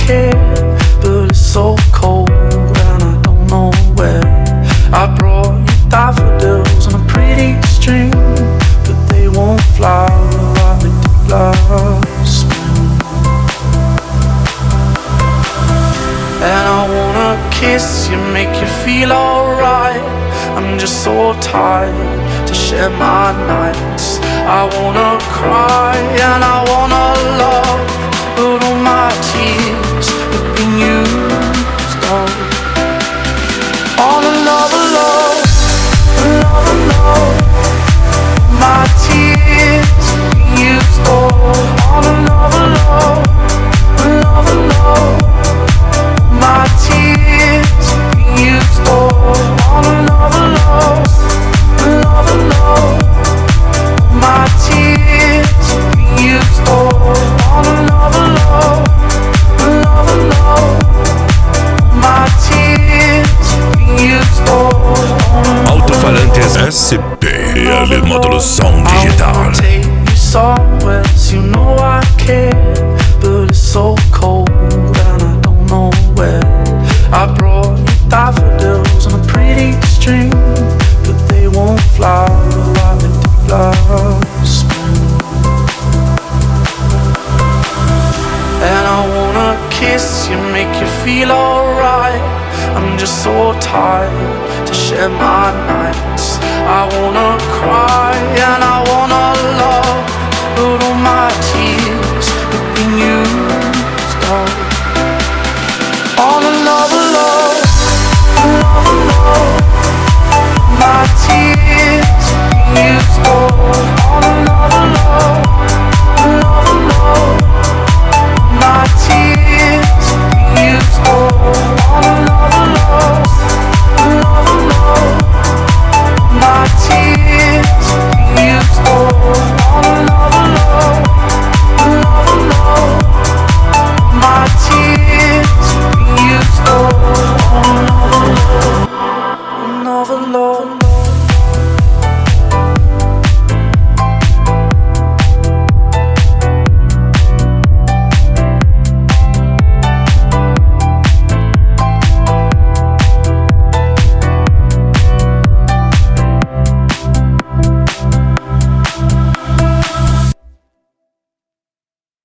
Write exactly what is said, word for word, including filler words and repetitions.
care, but it's so cold and I don't know where. I brought you daffodils on a pretty string, but they won't fly like they did last spring. And I wanna kiss you, make you feel alright. I'm just so tired to share my nights. I wanna cry and I wanna love, but all my tears have been used up. All love, love, love, love. My tears have been used up. All love, love, love, love. My tears have been used up. All love, love, love, love. My tears have been used up. All love, love, love, love. My tears have been used up. Alto-falantes S P e il modulo sound digital. Take you somewhere, you know I care, but it's so cold and I don't know where. I brought you daffodils on a pretty string, but they won't fly like they did last spring. And I wanna kiss you, make you feel alright. I'm just so tired to share my nights. I wanna